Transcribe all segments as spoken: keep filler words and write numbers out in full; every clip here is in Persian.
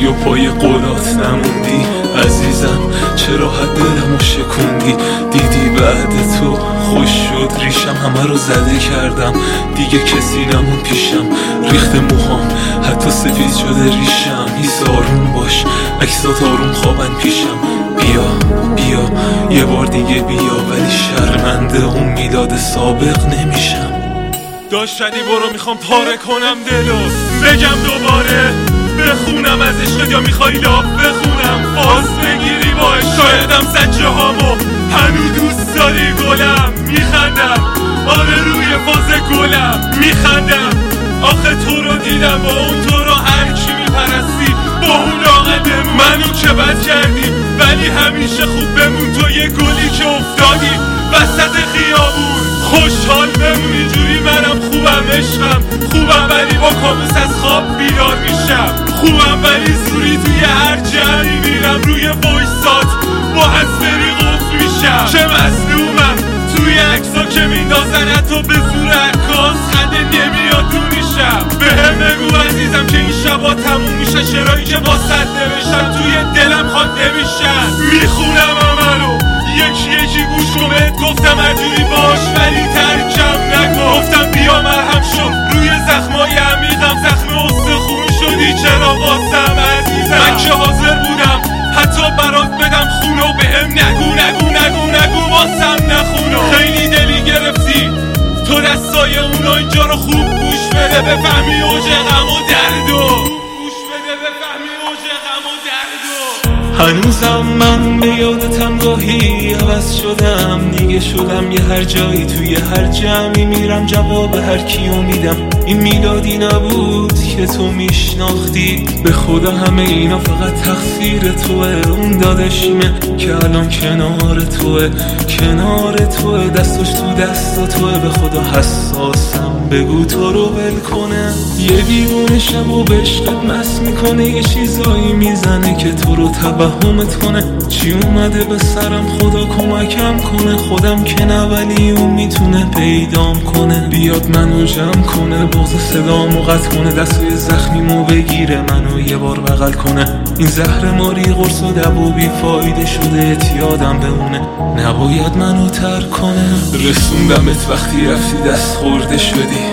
و پای قولات نموندی عزیزم، چرا حد دلمو شکوندی؟ دیدی بعد تو خوش شد ریشم، همه رو زده کردم دیگه کسی نمون پیشم، ریخت موهام حتی سفید شده ریشم. ایسا آروم باش، عکسات آروم خوابن پیشم. بیا بیا یه بار دیگه بیا، ولی شرمنده اون میلاد سابق نمیشم. داشتی برو میخوام پاره کنم دلو، بگم دوباره بخونم از عشقت یا میخوای لاف بخونم؟ باز بگیری باش شایدم سجه هامو هنو دوست داری گلم. میخندم آره روی فاز گلم میخندم، آخه تو رو دیدم با اون تو رو هر کی میپرستی با اون لاغده منو که بد کردی، ولی همیشه خوب بمون تو یه گلی که افتادی وسط خیابون. خوشحال بمونی جوری منم خوبم عشقم خوبم، ولی با کابوس از خواب بیدار میشم. خوبم ولی زوری توی هر جمعی میرم روی وایسات با هستری قفل میشم. چه مظلومم توی عکسا که میندازن حتی به زور عکاس خنده نمیاد دونیشم. به هم نگو عزیزم که این شبا تموم میشه، شعرهایی که با صد نوشتم توی دلم خوانده میشن. میخونم عملو یکی یکی گوش کنت، گفتم هرجوری باش ولی ترکم نکن. گفتم بیا مرهم شد روی زخمای عمیقم، زخم استخون شدی چرا واسم عزیزم؟ من که حاضر بودم حتی برات بدم خونو، به هم نگو نگو نگو نگو واسم نخونو. خیلی دلی گرفتی تو دستای اونا، اینجا رو خوب گوش بده بفهمی اوج غم و دردو، گوش بده بفهمی اوج غم و دردو. هنوزم من به یادتم گاهی عوض شدم، دیگه شدم یه هر جایی توی هر جمعی میرم جواب هر کیو میدم. این میلادی نبود که تو میشناختی، به خدا همه اینا فقط تقصیر توه. اون داداشیمه که الان کنار توه، کنار توه دستش تو دستا توه. به خدا حساسم بگو تو رو ول کنه. یه دیوونه شب و به عشقت مست میکنه، یه چیزایی میزنه که تو رو توهمت کنه. چی اومده به سرم خدا کمکم کنه، خودم که نه ولی اون میتونه پیدام کنه. بیاد منو جمع کنه، بغض صدامو قطع کنه، دستای زخمیمو بگیره منو یه بار بغل کنه. این زهر ماری قرص و دب و بیفایده شده، اعتیادم به اونه نباید منو ترک کنه. رسوندمت وقتی رفتی دست خورده شدی،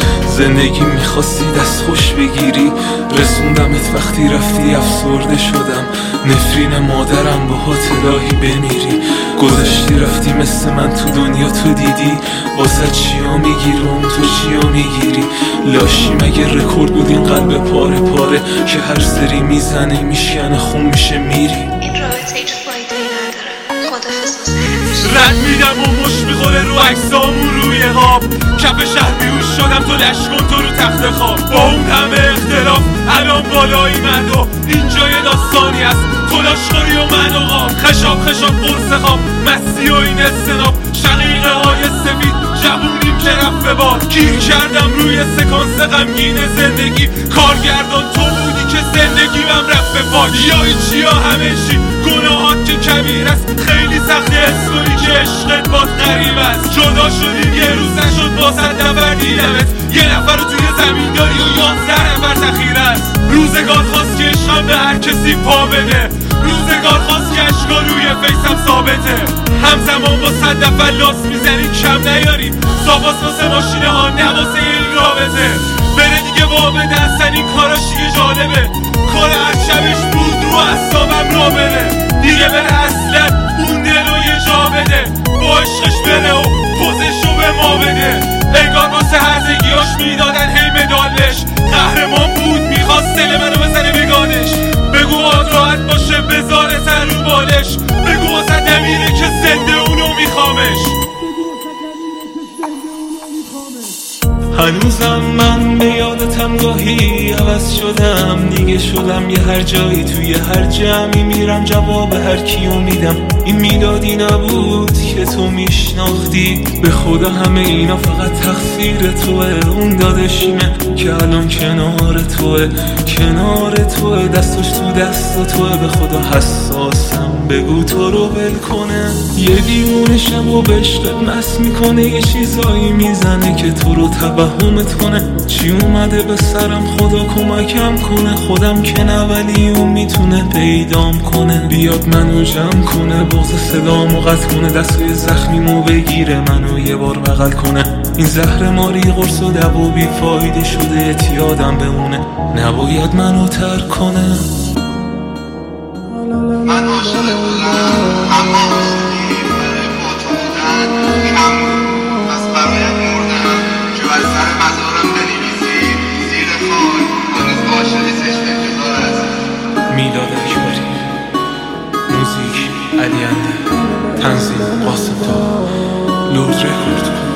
زندگی میخواستی دست خوش بگیری. رسوندمت وقتی رفتی افسرده شدم، نفرین مادرم باهات الهی بمیری. گذشتی رفتی مثل من تو دنیا تو دیدی، واسه چیا میگیری اون تو چیا میگیری؟ لاشی مگه رکورد بود این قلب پاره پاره که هر سری میزنه میشکنه خون میشه میری؟ این رابطه هیچ فایده‌ای نداره، خدافظ واسه همیشه. رد میدم و مش میخوره رو عکسامون روی قاب، کف شهر بیهوش شدم تو لش کن تو رو تخت خواب. با اون همه اختلاف الان بالایی من و اینجا یه داستانی هست، تو لاشخوری و من و غاب. خشاب خشاب قرص خواب مستی و این استناب، شقیقه های سفید جوونیم که رفت به باد. گیر کردم روی سکانس غمگین زندگی، کارگردان تو بودی که زندگی من رفت به باد. یا ایچی یا همه چی گناهات که کبیر است، خیلی سخت اسکنی که عشقت باد غریب است. جدا شدیم یه روز نشد با صد نفر دیدمت، یه نفر رو توی زمین داری و یازده نفر ذخیره است. روزگار خواست که عشقم به هر کسی پا بده، روزگار خواست که عشقا روی فیسم ثابته. همزمان با صد نفر لاس میزنی کم نیاری، ساباس واسه ماشینه ها نواسه این رابطه. بره دیگه با بده اصلا این کاراش دیگه جالبه، کار هر شبش بود رو اصابم را بره. دیگه بره اصلا اون دل رو یه جا بده، با عشقش بره و پوزشو به ما بده. انگار واسه هرزگیاش میدادن هی مدالش، قهرمان بود میخواست دل منو بزنه بگانش. بگو باد راحت باشه بذاره سر رو بالش، بگو واسه نمیره که زنده اونو میخوامش. هنوزم من به یادتم گاهی عوض شدم، دیگه شدم یه هر جایی توی هر جمعی میرم جواب هر کیو میدم. این میلادی نبود که تو میشناختی، به خدا همه اینا فقط تقصیر توه. اون داداشیمه که الان کنار توه، کنار توه دستش تو دستا توه. به خدا حساسم بگو تو رو ول کنه. یه دیوونه شب و به عشقت مست میکنه، یه چیزایی میزنه که تو رو تبه توهمت کنه. چی اومده به سرم خدا کمکم کنه، خودم که نه ولی اون میتونه پیدام کنه. بیاد منو جمع کنه، بغض صدامو قطع کنه، دستای زخمیمو بگیره منو یه بار بغل کنه. این زهر ماری قرص و دوا بی فایده شده، اعتیادم بمونه، نباید منو ترک کنه. من عاشق بودم اما آسودی برای با تو بودن کم بود، پس برایم مردم که بر سر مزارم بنویسی زیر خاک هنوز عاشق چشم انتظار هستم. میلاد اکبری، موزیک علی انده، تنظیم قاسم تا، لورد رکورد.